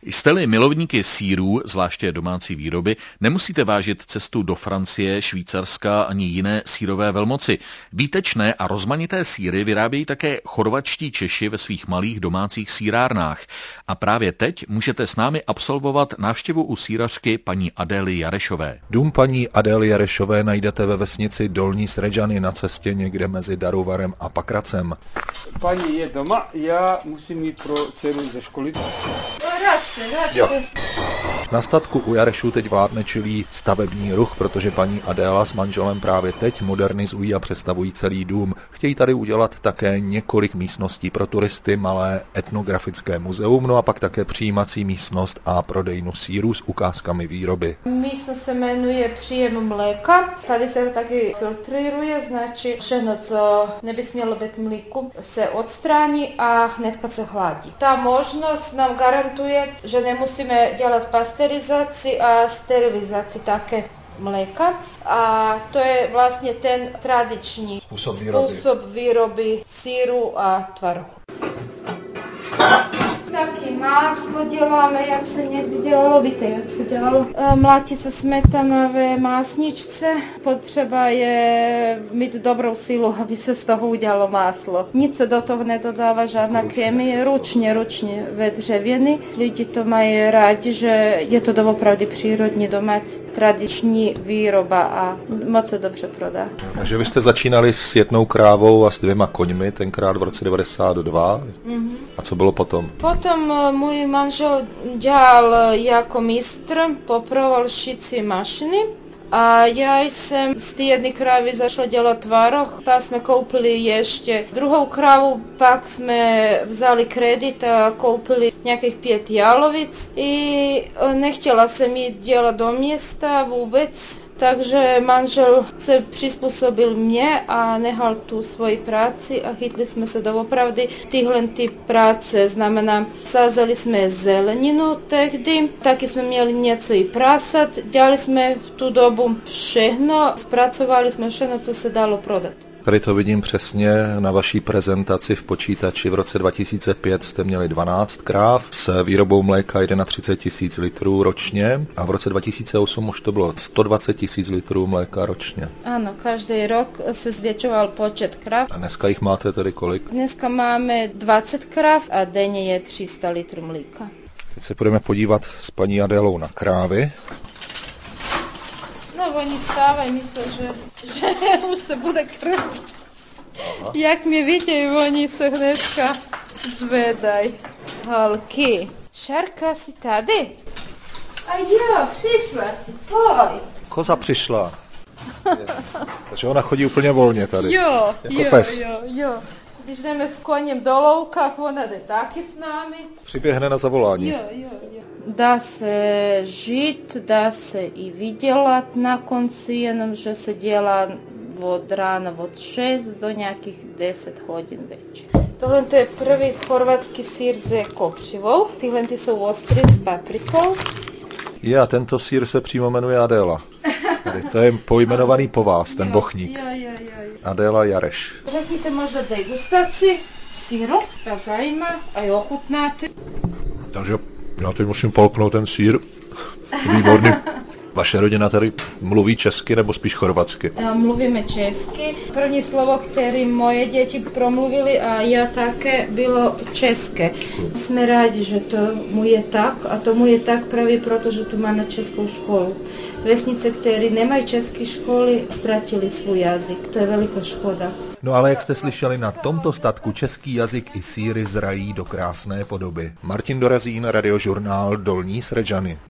Jste-li milovníky sýrů, zvláště domácí výroby, nemusíte vážit cestu do Francie, Švýcarska ani jiné sýrové velmoci. Výtečné a rozmanité sýry vyrábějí také chorvatští Češi ve svých malých domácích sýrárnách. A právě teď můžete s námi absolvovat návštěvu u sýrařky paní Adély Jarešové. Dům paní Adély Jarešové najdete ve vesnici Dolní Sređany na cestě někde mezi Daruvarem a Pakracem. Paní je doma, já musím jít pro dceru ze školy. Jo. Na statku u Jarešů teď vládne čilý stavební ruch, protože paní Adéla s manželem právě teď modernizují a přestavují celý dům. Chtějí tady udělat také několik místností pro turisty, malé etnografické muzeum, no a pak také přijímací místnost a prodejnu sýrů s ukázkami výroby. Místo se jmenuje Příjem mléka. Tady se taky filtruje, znači všechno, co neby smělo být mlíku, se odstraní a hnedka se hladí. Ta možnost nám garantuje, že nemusíme dělat pasterizaci a sterilizaci také mléka. A to je vlastně ten tradiční způsob výroby sýru a tvarohu. Taky máslo děláme, jak se někdy dělalo, víte, jak se dělalo. Mlátí se smetanové másničce, potřeba je mít dobrou sílu, aby se z toho udělalo máslo. Nic se do toho nedodává, žádná chemie, ručně ve dřevěny. Lidi to mají rádi, že je to doopravdy přírodní domácí tradiční výroba a moc se dobře prodá. Takže vy jste začínali s jednou krávou a s 2 koňmi, tenkrát v roce 92. A co bylo potom? Potom můj manžel dělal jako mistr, popravoval šicí mašiny a já jsem z té jedné krávy začala dělat tvaroh, pak jsme koupili ještě druhou kravu, pak jsme vzali kredit a koupili nějakých 5 jalovic i nechtěla jsem jít dělat do města vůbec. Takže manžel se přizpůsobil mě a nehal tu svoji práci a chytli jsme se doopravdy tyhle práce. Znamená, sázeli jsme zeleninu tehdy, taky jsme měli něco i prasat, dělali jsme v tu dobu všechno, zpracovali jsme všechno, co se dalo prodat. Tady to vidím přesně na vaší prezentaci v počítači. V roce 2005 jste měli 12 kráv s výrobou mléka 31 000 litrů ročně a v roce 2008 už to bylo 120 000 litrů mléka ročně. Ano, každý rok se zvětšoval počet krav. A dneska jich máte tedy kolik? Dneska máme 20 krav a denně je 300 litrů mléka. Teď se budeme podívat s paní Adélou na krávy. No, oni stávají, myslí, že už se bude krv. Jak mě vidějí, oni se hnedka zvedají. Holky, Šárka, si tady? A jo, přišla si, pojď. Koza přišla. Takže ona chodí úplně volně tady. Jo, jako pes. Jo. Když jdeme s koněm do louka, ona jde taky s námi. Přiběhne na zavolání. Jo. Dá se žít, dá se i vydělat na konci, jenom že se dělá od rána od 6 do nějakých 10 hodin večer. Tohle je první chorvatský sýr s kopřivou, tyhle jsou ostrý s paprikou. A tento sýr se přímo jmenuje Adéla. To je pojmenovaný po vás, ten bochník. Jo. Adéla Jareš. Řekněte možná degustaci sýru, a zajímá a i ochutnáte. Takže já teď musím polknout ten sýr. Výborný. Vaše rodina tady mluví česky nebo spíš chorvatsky? Mluvíme česky. První slovo, které moje děti promluvili a já také, bylo české. Jsme rádi, že to mu je tak a tomu je tak právě proto, že tu máme českou školu. Vesnice, které nemají české školy, ztratili svůj jazyk. To je veliká škoda. No ale jak jste slyšeli, na tomto statku český jazyk i sýry zrají do krásné podoby. Martin Dorazín, Radiožurnál Dolní Sređany.